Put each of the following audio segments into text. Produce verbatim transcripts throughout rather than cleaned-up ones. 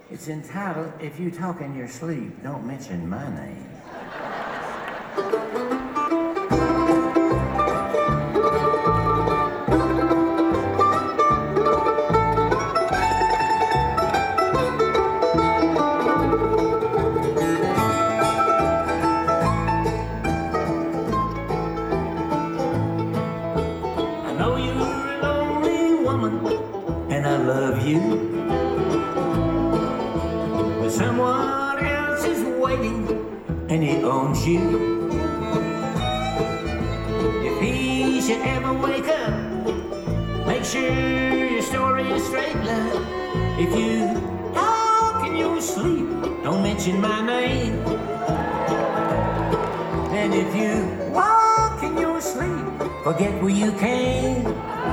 It's entitled, If You Talk in Your Sleep, Don't Mention My Name. I know you're a lonely woman, and I love you. Someone else is waiting, and he owns you. If he should ever wake up, make sure your story is straight, love. If you talk in your sleep, don't mention my name. And if you walk in your sleep, forget where you came.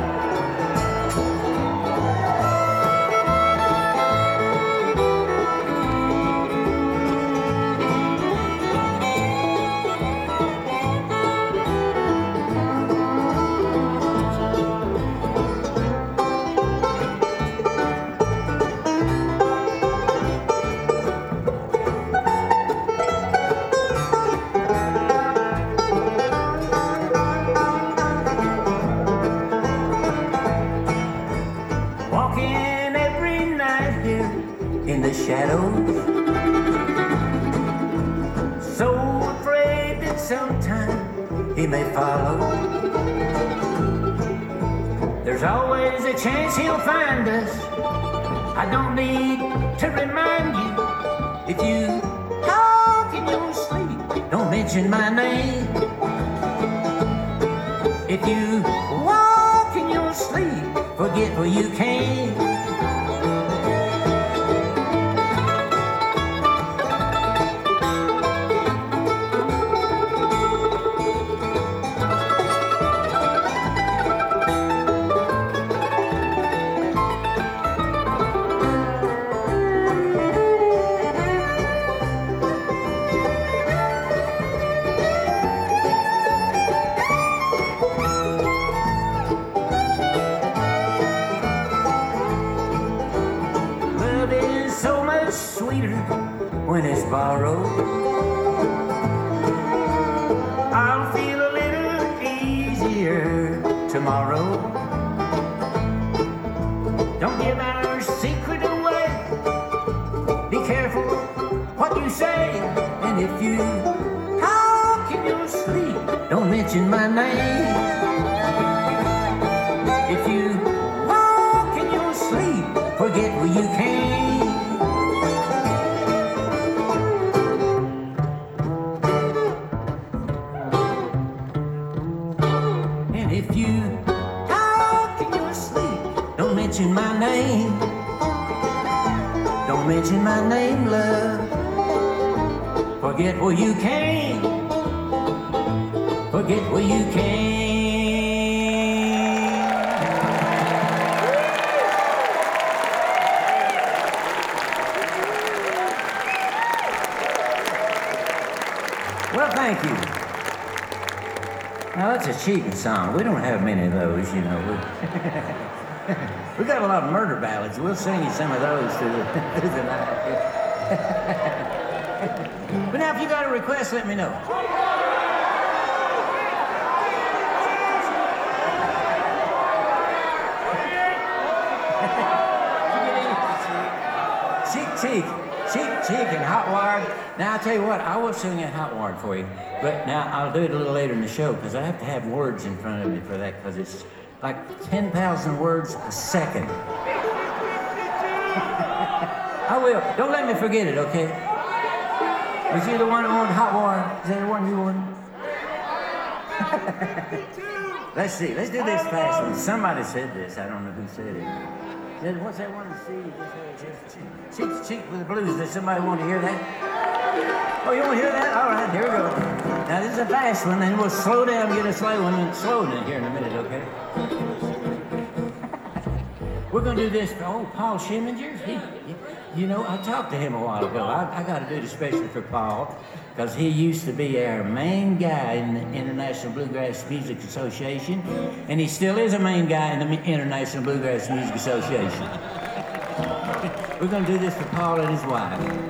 In the shadows, so afraid that sometime he may follow. There's always a chance he'll find us. I don't need to remind you. If you talk in your sleep, don't mention my name. If you walk in your sleep, forget where you came. Sweeter when it's borrowed. I'll feel a little easier tomorrow. Don't give our secret away. Be careful what you say. And if you talk in your sleep, don't mention my name. If you walk in your sleep, forget where you came. If you talk in your sleep, don't mention my name. Don't mention my name, love. Forget where you came. Forget where you came. Well, thank you. Now, that's a cheating song. We don't have many of those, you know. We, we got a lot of murder ballads. We'll sing you some of those through the, through the night. But now, if you got a request, let me know. Cheek, cheek. Cheek, cheek, and Hot Wired. Now, I'll tell you what, I will sing that Hot Wired for you. But now, I'll do it a little later in the show, because I have to have words in front of me for that, because it's like ten thousand words a second. I will. Don't let me forget it, okay? Was you the one that wanted Hot Wired? Is that the one you wanted? Let's see. Let's do this fast one. Somebody said this. I don't know who said it. What's that one to see? Cheek to cheek with the blues. Does somebody want to hear that? Oh, you want to hear that? All right, here we go. Now, this is a fast one, and we'll slow down, get a slow one, and slow it in here in a minute, okay? We're going to do this for, oh, Paul Scheminger. He, you know, I talked to him a while ago. I, I got to do it especially for Paul, because he used to be our main guy in the International Bluegrass Music Association, and he still is a main guy in the International Bluegrass Music Association. We're going to do this for Paul and his wife.